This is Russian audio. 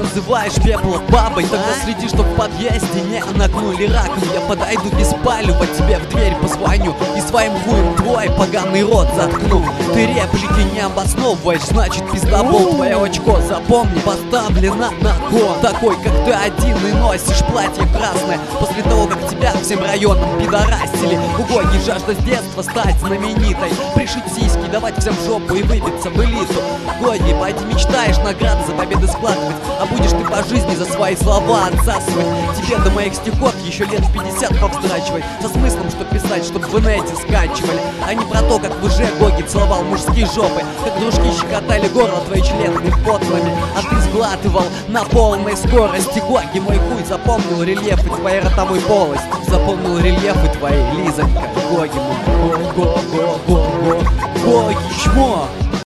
называешь пеплов бабой, тогда следи, чтоб в подъезде не нагнули раком. Я подойду без палева, тебе в дверь позвоню и своим хуем твой поганый рот заткну. Ты реплики не обосновываешь, значит пиздобол. Твое очко, запомни, поставлено на кон. Такой, как ты один, и носишь платье красное после того, как тебя всем районам пидорасили. Угодни жажда с детства стать знаменитой, пришить сиськи, давать всем в жопу и выбиться в элиту. Годни, пойди мечтаешь награды за победы складывать, а будешь ты по жизни за свои слова отсасывать. Тебе до моих стихов еще лет 50 повздрачивать, со смыслом, что писать, чтоб в инете скачивали, а не про то, как в ИЖ Гоги целовал мужские жопы, как дружки щекотали горло твои члены потлами, а ты сглатывал на полной скорости. Гоги, мой хуй запомнил рельефы твоей ротовой полости, запомнил рельефы твоей, Лизонька. Гоги, мой Гоги, чмо.